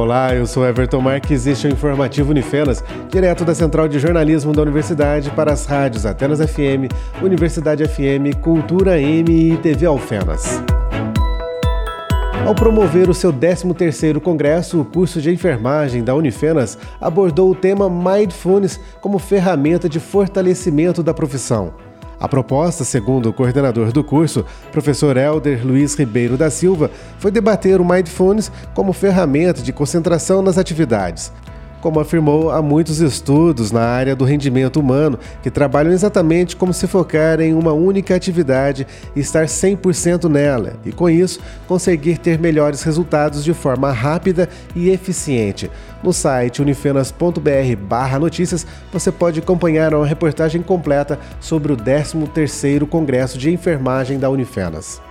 Olá, eu sou Everton Marques e este é o Informativo Unifenas, direto da Central de Jornalismo da Universidade para as rádios Atenas FM, Universidade FM, Cultura M e TV Alfenas. Ao promover o seu 13º Congresso, o curso de enfermagem da Unifenas abordou o tema Mindfulness como ferramenta de fortalecimento da profissão. A proposta, segundo o coordenador do curso, professor Helder Luiz Ribeiro da Silva, foi debater o Mindfulness como ferramenta de concentração nas atividades. Como afirmou, há muitos estudos na área do rendimento humano que trabalham exatamente como se focar em uma única atividade e estar 100% nela, e com isso conseguir ter melhores resultados de forma rápida e eficiente. No site unifenas.br/notícias você pode acompanhar uma reportagem completa sobre o 13º Congresso de Enfermagem da Unifenas.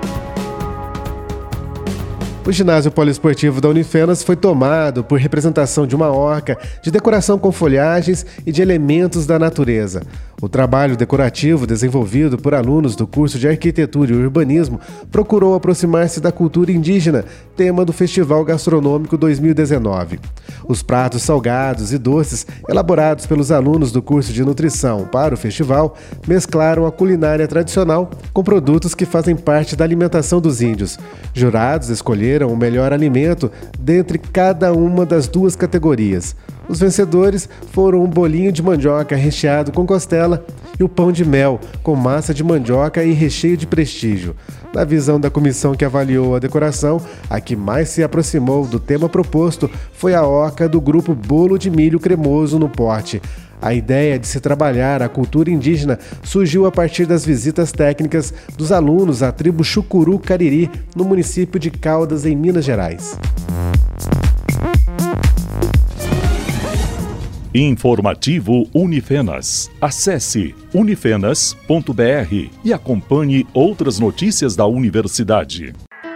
O ginásio poliesportivo da Unifenas foi tomado por representação de uma orca, de decoração com folhagens e de elementos da natureza. O trabalho decorativo desenvolvido por alunos do curso de Arquitetura e Urbanismo procurou aproximar-se da cultura indígena, tema do Festival Gastronômico 2019. Os pratos salgados e doces, elaborados pelos alunos do curso de Nutrição para o festival, mesclaram a culinária tradicional com produtos que fazem parte da alimentação dos índios. Jurados escolheram o melhor alimento dentre cada uma das duas categorias. Os vencedores foram um bolinho de mandioca recheado com costela e o pão de mel, com massa de mandioca e recheio de prestígio. Na visão da comissão que avaliou a decoração, a que mais se aproximou do tema proposto foi a orca do grupo Bolo de Milho Cremoso no Pote. A ideia de se trabalhar a cultura indígena surgiu a partir das visitas técnicas dos alunos à tribo Chucuru Cariri, no município de Caldas, em Minas Gerais. Informativo Unifenas. Acesse unifenas.br e acompanhe outras notícias da universidade.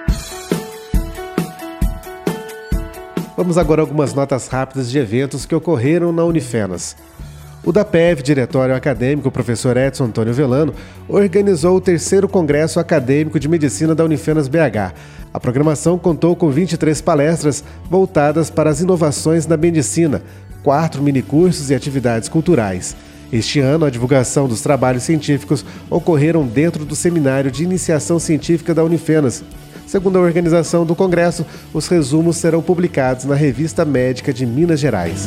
Vamos agora a algumas notas rápidas de eventos que ocorreram na Unifenas. O DAPEV, Diretório Acadêmico, professor Edson Antônio Velano, organizou o 3º Congresso Acadêmico de Medicina da Unifenas BH. A programação contou com 23 palestras voltadas para as inovações na medicina, 4 minicursos e atividades culturais. Este ano, a divulgação dos trabalhos científicos ocorreram dentro do Seminário de Iniciação Científica da Unifenas. Segundo a organização do Congresso, os resumos serão publicados na Revista Médica de Minas Gerais.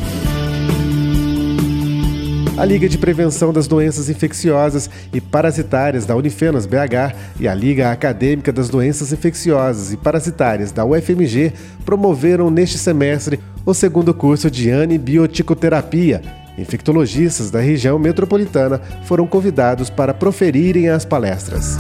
A Liga de Prevenção das Doenças Infecciosas e Parasitárias da Unifenas BH e a Liga Acadêmica das Doenças Infecciosas e Parasitárias da UFMG promoveram neste semestre o 2º curso de Anibioticoterapia. Infectologistas da região metropolitana foram convidados para proferirem as palestras.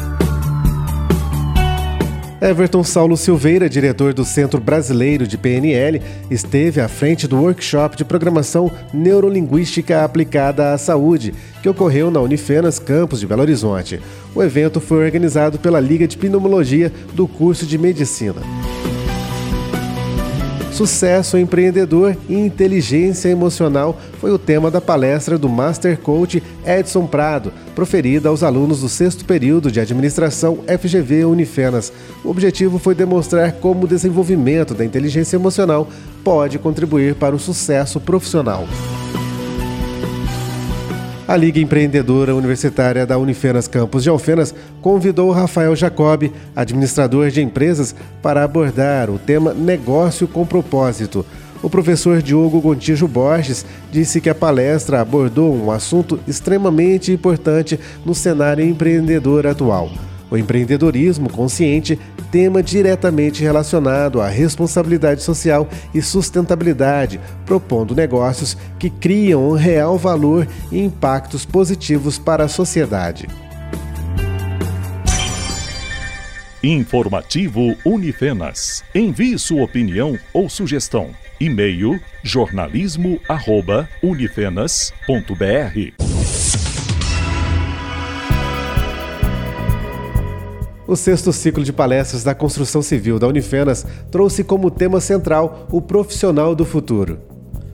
Everton Saulo Silveira, diretor do Centro Brasileiro de PNL, esteve à frente do workshop de programação neurolinguística aplicada à saúde, que ocorreu na Unifenas Campus de Belo Horizonte. O evento foi organizado pela Liga de Pneumologia do curso de Medicina. Sucesso empreendedor e inteligência emocional foi o tema da palestra do Master Coach Edson Prado, proferida aos alunos do 6º período de Administração FGV Unifenas. O objetivo foi demonstrar como o desenvolvimento da inteligência emocional pode contribuir para o sucesso profissional. A Liga Empreendedora Universitária da Unifenas Campus de Alfenas convidou Rafael Jacob, administrador de empresas, para abordar o tema Negócio com Propósito. O professor Diogo Gontijo Borges disse que a palestra abordou um assunto extremamente importante no cenário empreendedor atual. O empreendedorismo consciente, tema diretamente relacionado à responsabilidade social e sustentabilidade, propondo negócios que criam um real valor e impactos positivos para a sociedade. Informativo Unifenas. Envie sua opinião ou sugestão. E-mail jornalismo@unifenas.br. O 6º ciclo de palestras da construção civil da Unifenas trouxe como tema central o profissional do futuro.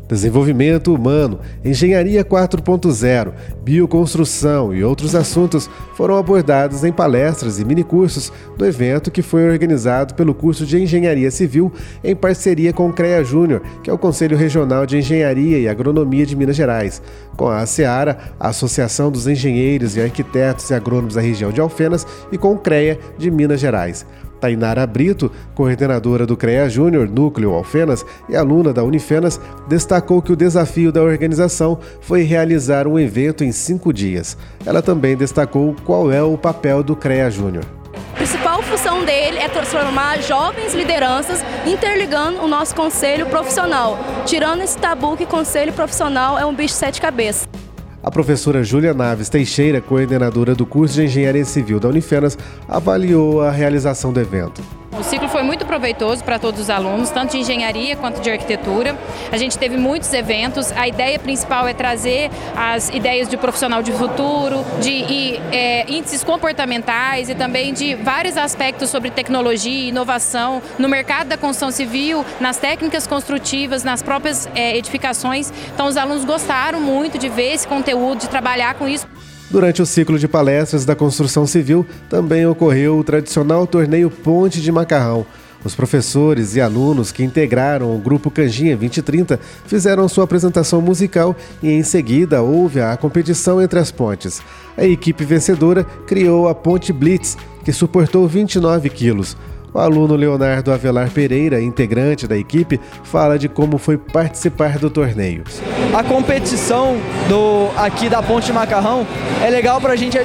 Desenvolvimento humano, engenharia 4.0, bioconstrução e outros assuntos foram abordados em palestras e minicursos do evento, que foi organizado pelo curso de Engenharia Civil em parceria com o CREA Júnior, que é o Conselho Regional de Engenharia e Agronomia de Minas Gerais, com a ASEARA, a Associação dos Engenheiros e Arquitetos e Agrônomos da região de Alfenas, e com o CREA de Minas Gerais. Tainara Brito, coordenadora do CREA Júnior Núcleo Alfenas e aluna da Unifenas, destacou que o desafio da organização foi realizar um evento em 5 dias. Ela também destacou qual é o papel do CREA Júnior. A principal função dele é transformar jovens lideranças, interligando o nosso conselho profissional, tirando esse tabu que conselho profissional é um bicho de 7 cabeças. A professora Júlia Naves Teixeira, coordenadora do curso de Engenharia Civil da Unifenas, avaliou a realização do evento. O ciclo foi muito proveitoso para todos os alunos, tanto de engenharia quanto de arquitetura. A gente teve muitos eventos. A ideia principal é trazer as ideias de profissional de futuro, de índices comportamentais e também de vários aspectos sobre tecnologia e inovação no mercado da construção civil, nas técnicas construtivas, nas próprias edificações. Então os alunos gostaram muito de ver esse conteúdo, de trabalhar com isso. Durante o ciclo de palestras da construção civil, também ocorreu o tradicional torneio Ponte de Macarrão. Os professores e alunos que integraram o grupo Canjinha 2030 fizeram sua apresentação musical e, em seguida, houve a competição entre as pontes. A equipe vencedora criou a Ponte Blitz, que suportou 29 quilos. O aluno Leonardo Avelar Pereira, integrante da equipe, fala de como foi participar do torneio. A competição aqui da Ponte de Macarrão é legal para a gente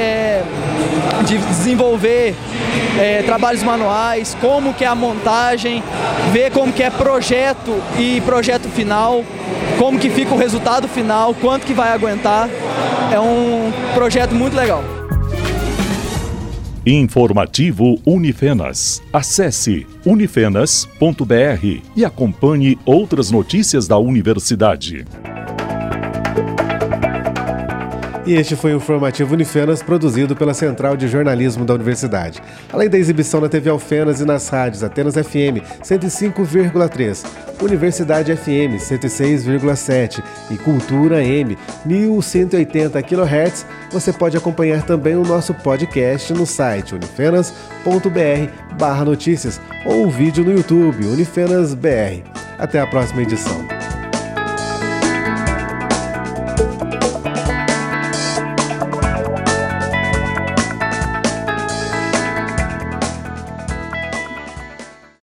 desenvolver trabalhos manuais, como que é a montagem, ver como que é projeto e projeto final, como que fica o resultado final, quanto que vai aguentar. É um projeto muito legal. Informativo Unifenas. Acesse unifenas.br e acompanhe outras notícias da universidade. E este foi o Informativo Unifenas, produzido pela Central de Jornalismo da Universidade. Além da exibição na TV Alfenas e nas rádios Atenas FM 105,3, Universidade FM 106,7 e Cultura M 1180 kHz, você pode acompanhar também o nosso podcast no site unifenas.br/notícias ou o vídeo no YouTube Unifenas BR. Até a próxima edição.